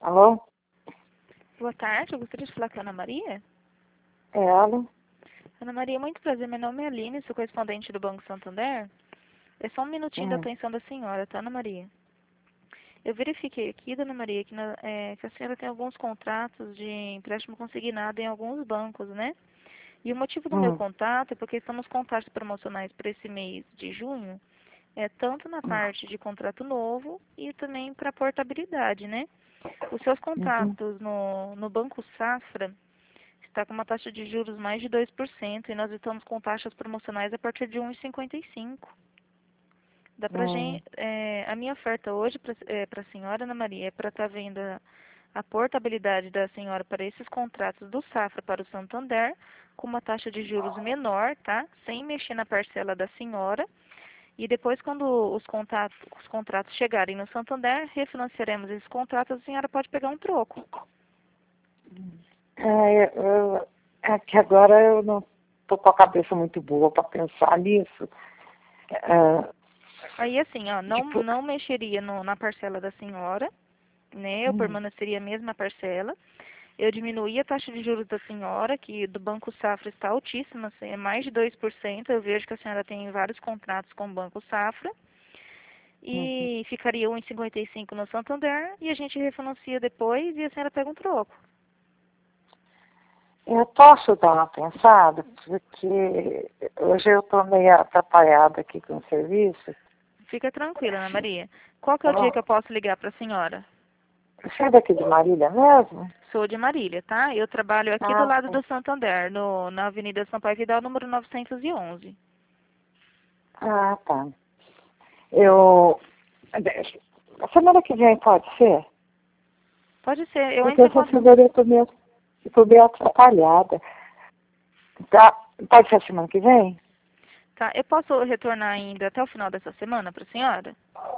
Alô? Boa tarde, eu gostaria de falar com a Ana Maria. É ela? Ana Maria, muito prazer, meu nome é Aline, sou correspondente do Banco Santander. É só um minutinho da atenção da senhora, tá, Ana Maria? Eu verifiquei aqui, Dona Maria, que a senhora tem alguns contratos de empréstimo consignado em alguns bancos, né? E o motivo do meu contato é porque estamos com taxas promocionais para esse mês de junho, tanto na parte de contrato novo e também para portabilidade, né? Os seus contratos no Banco Safra está com uma taxa de juros mais de 2% e nós estamos com taxas promocionais a partir de 1,55. Dá pra gente, a minha oferta hoje para a senhora, Ana Maria, é para estar vendo a portabilidade da senhora para esses contratos do Safra para o Santander, com uma taxa de juros menor, tá? Sem mexer na parcela da senhora. E depois, quando os contratos chegarem no Santander, refinanciaremos esses contratos, a senhora pode pegar um troco. É que agora eu não estou com a cabeça muito boa para pensar nisso. Aí, assim, ó, não mexeria na parcela da senhora, né? Eu permaneceria a mesma parcela. Eu diminuí a taxa de juros da senhora, que do Banco Safra está altíssima, assim, é mais de 2%. Eu vejo que a senhora tem vários contratos com o Banco Safra. E ficaria 1,55 no Santander e a gente refinancia depois e a senhora pega um troco. Eu posso dar uma pensada, porque hoje eu estou meio atrapalhada aqui com o serviço. Fica tranquila, Ana Maria. Qual que é o dia que eu posso ligar para a senhora? Você é daqui de Marília mesmo? Sou de Marília, tá? Eu trabalho aqui do lado do Santander, na Avenida Sampaio Vidal, número 911. Ah, tá. A semana que vem pode ser? Pode ser. Eu Porque entro em essa contato. semana eu estou meio atrapalhada. Tá, pode ser a semana que vem? Tá, eu posso retornar ainda até o final dessa semana para a senhora?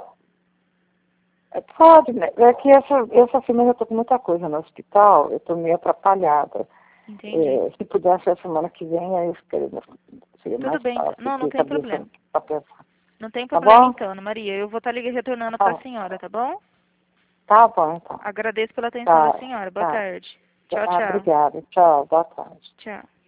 Pode, né? É que essa semana eu estou com muita coisa no hospital, eu estou meio atrapalhada. Entendi. Se pudesse a semana que vem, aí seria Tudo mais bem, então. fácil. Não, não Ter tem cabeça problema. pra pensar. Não tem Tá problema bom? então, Ana Maria. Eu vou estar retornando para a Tá, senhora, tá bom? tá bom, então. Agradeço pela atenção da Tá, senhora. Boa tá. tarde. Tchau, tchau. Obrigada. Tchau, boa tarde. Tchau.